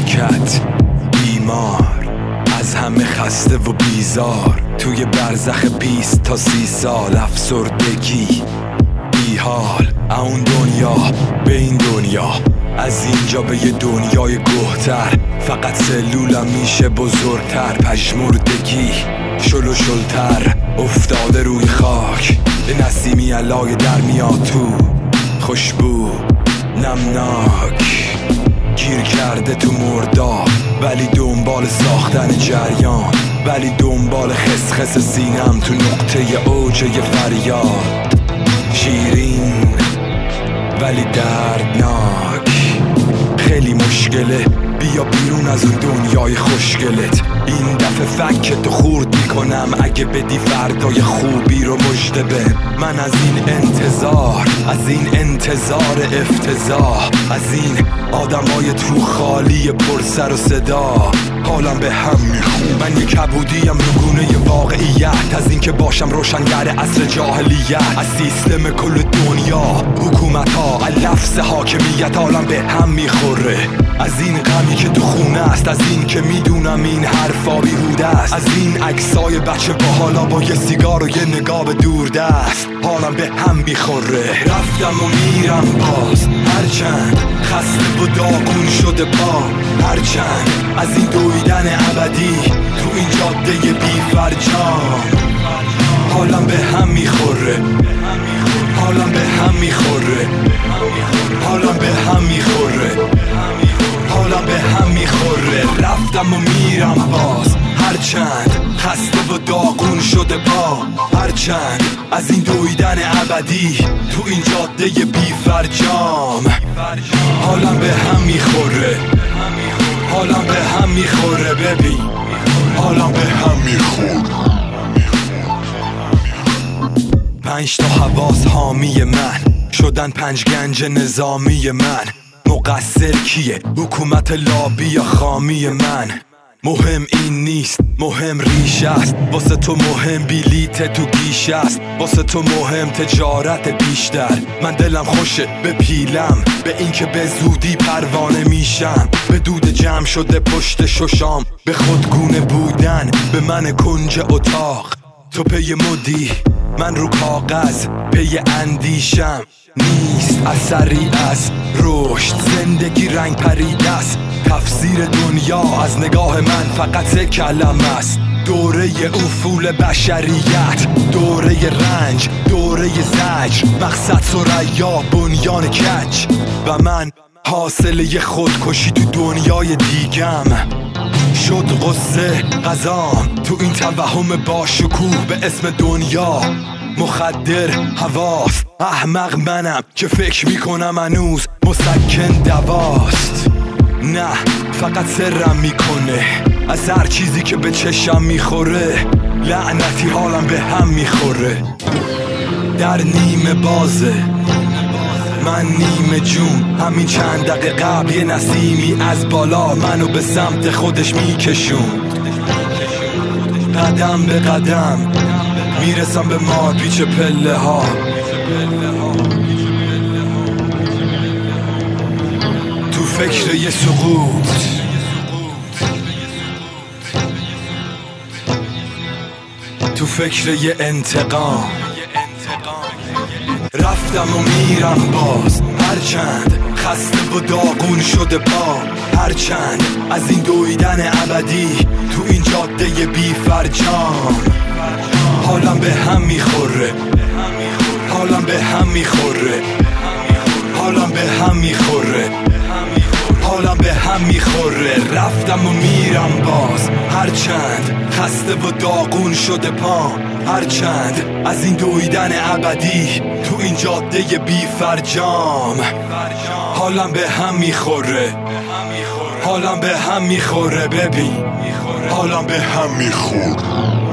مملکت بیمار، از همه خسته و بیزار، توی برزخ 20 تا 30 سال افسردگی بی حال. اون دنیا به این دنیا، از اینجا به یه دنیای گهتر، فقط سلولم میشه بزرگتر. پژمردگی شل و شلتر افتاده روی خاک، به نسیمی علای در میاد تو خوشبو نمناک. گیر کرده تو مرداب، ولی دنبال ساختن جریان، ولی دنبال خسخس سینم تو نقطه اوج یه فریاد. شیرین ولی دردناک، خیلی مشکله، بیا بیرون از اون دنیای خوشگلت. این دفعه فکتو خورد میکنم، اگه بدی فردای خوبی رو مژده به من. از این انتظار، از این انتظار افتضاح، از این آدمای تو خالی پر سر و صدا، حالم به هم میخون. من یه کبودیم نگونه واقعیت، از این که باشم روشنگر عصر جاهلیت، از سیستم کل دنیا، حکومت ها، لفظ حاکمیت، حالم به هم میخوره. از این غمی که تو خونه است، از این که میدونم این حرفا بیهوده است، از این عکسای بچه با حالا با یه سیگار و یه نگاه به دوردست، حالم به هم میخوره. رفتم و میرم باز، هرچند خسته و داغون شده پا، هرچند از این دویدن ابدی تو این جاده بی فرجام، حالم به هم میخوره، حالم به هم میخوره، حالم به هم میخوره، حالم به هم میخوره. رفتم و میرم باز، هرچند خسته و داغون شده پا، هرچند از این دویدن ابدی تو این جاده بی فرجام، حالم به هم میخوره، حالم به هم میخوره. ببین حالم به هم میخوره. 5 تا حواس حامی من شدن 5 گنج نظامی من. مقصر کیه؟ حکومت لابی یا خامی من؟ مهم این نیست، مهم ریشه است. واسه تو مهم بلیت تو گیشه است، واسه تو مهم تجارت بیشتر. من دلم خوشه به پیلم، به این که به زودی پروانه میشم، به دود جمع شده پشت ششام، به خودگونه بودن، به من کنج اتاق. تو پی مدی، من رو کاغذ پی اندیشم. نیست اثری از رشد، زندگی رنگ پریده است. تفسیر دنیا از نگاه من فقط کلمه است. دوره افول بشریت، دوره رنج، دوره زجر، مقصد ثریا، بنیان کج. و من حاصله خودکشی تو دنیای دیگم. شد غصه غذام تو این توهم باشکوه به اسم دنیا. مخدر حواست، احمق منم که فکر میکنم هنوز مسکن دواست. نه فقط سرم میکنه از هر چیزی که به چشم میخوره. لعنتی حالم به هم میخوره. در نیمه بازه، من نیمه جون. همین چند دقیقه قبل یه نسیمی از بالا منو به سمت خودش میکشون. قدم به قدم میرسم به مارپیچ پله ها. تو فکر یه سقوط، تو فکر یه انتقام. رفتم و میرم باز، هرچند خسته و داغون شده پا، هرچند از این دویدن ابدی تو این جاده بی فرجام. حالم به هم میخوره، حالم به هم میخوره، حالم به هم میخوره، حالم به هم میخوره. رفتم و میرم باز، هرچند خسته و داغون شده پا، هرچند از این دویدن ابدی تو این جاده بی فرجام. حالم به هم میخوره، حالم به هم میخوره. ببین حالم به هم میخوره.